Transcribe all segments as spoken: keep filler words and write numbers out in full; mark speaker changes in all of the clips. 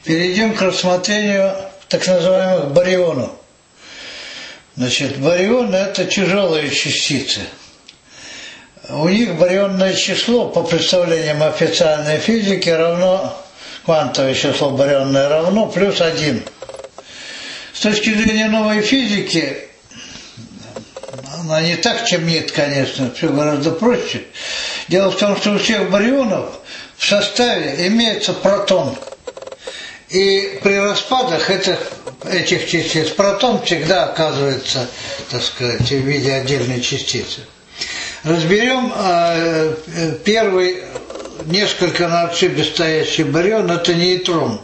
Speaker 1: Перейдем к рассмотрению так называемых барионов. Значит, барионы – это тяжелые частицы. У них барионное число, по представлениям официальной физики, равно, квантовое число барионное равно плюс один. С точки зрения новой физики, она не так темнит, конечно, все гораздо проще. Дело в том, что у всех барионов в составе имеется протон. И при распадах этих, этих частиц протон всегда оказывается, так сказать, в виде отдельной частицы. Разберем э, первый, несколько на отшибе стоящий барион, это нейтрон.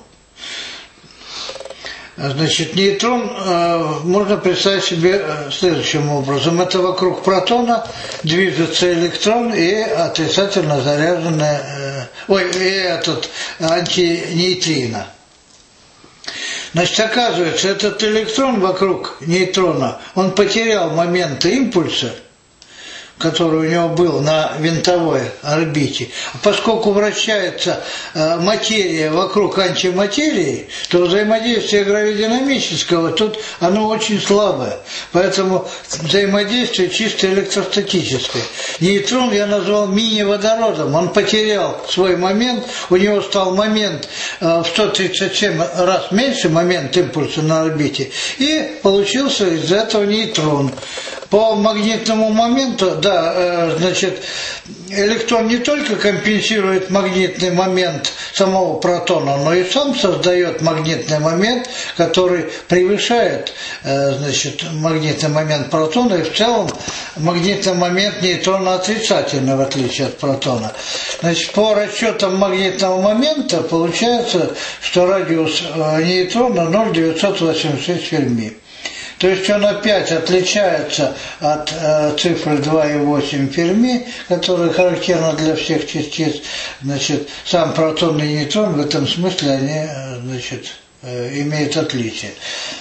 Speaker 1: Значит, нейтрон э, можно представить себе следующим образом. Это вокруг протона движется электрон и отрицательно заряженный, э, ой, и этот антинейтрино. Значит, оказывается, этот электрон вокруг нейтрона, он потерял момент импульса, который у него был на винтовой орбите. Поскольку вращается э, материя вокруг антиматерии, то взаимодействие гравидинамического тут оно очень слабое. Поэтому взаимодействие чисто электростатическое. Нейтрон я назвал мини-водородом. Он потерял свой момент, у него стал момент э, в сто тридцать семь раз меньше, момент импульса на орбите, и получился из этого нейтрон. По магнитному моменту, да, значит, электрон не только компенсирует магнитный момент самого протона, но и сам создает магнитный момент, который превышает, значит, магнитный момент протона, и в целом магнитный момент нейтрона отрицательный, в отличие от протона. Значит, по расчетам магнитного момента получается, что радиус нейтрона ноль целых девятьсот восемьдесят шесть Ферми. То есть он опять отличается от э, цифры два целых восемь Ферми, которая характерна для всех частиц. Значит, сам протон и нейтрон в этом смысле они, значит, э, имеют отличие.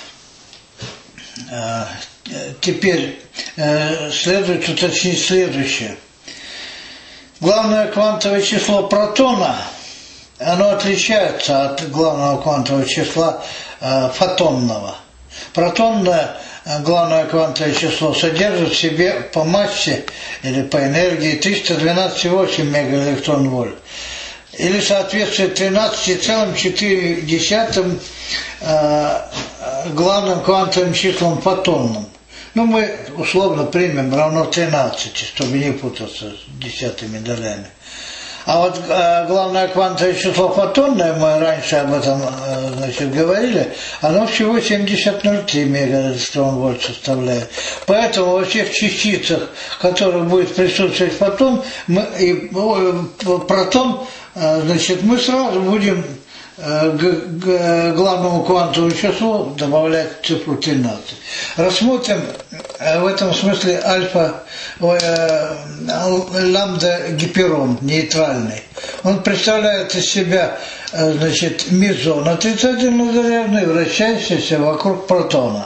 Speaker 1: Э, теперь э, следует уточнить следующее. Главное квантовое число протона, оно отличается от главного квантового числа э, фотонного. Протонное главное квантовое число содержит в себе по массе или по энергии триста двенадцать целых восемь мегаэлектрон-вольт, или соответствует тринадцати целых четырёх десятых э, главным квантовым числам фотонным. Ну, мы условно примем равно тринадцати, чтобы не путаться с десятыми долями. А вот э, главное квантовое число фотонное, мы раньше об этом э, значит, говорили, оно всего семьдесят целых ноль три мегаэлектрон-вольт составляет. Поэтому во всех частицах, в которых будет присутствовать фотон, мы, и, э, протон, э, значит, мы сразу будем э, к, к главному квантовому числу добавлять цифру тринадцать. Рассмотрим в этом смысле альфа, э, ламда гиперон, нейтральный. Он представляет из себя, э, значит, мезон отрицательно заряженный, вращающийся вокруг протона.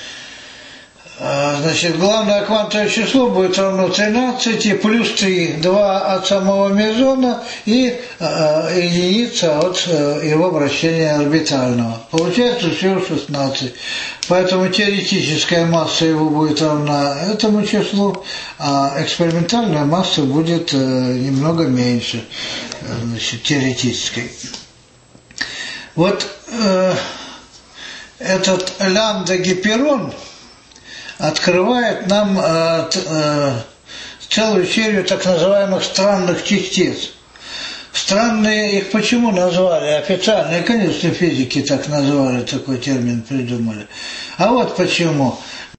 Speaker 1: Э, значит, главное квантовое число будет равно тринадцати, плюс три, два от самого мезона и э, единица от э, его вращения орбитального. Получается всего шестнадцать. Поэтому теоретическая масса его будет равна этому числу, а экспериментальная масса будет э, немного меньше, э, значит, теоретической. Вот э, этот лямбда-гиперон открывает нам э, э, целую серию так называемых странных частиц. Странные их почему назвали? Официальные, конечно, физики так назвали, такой термин придумали. А вот почему.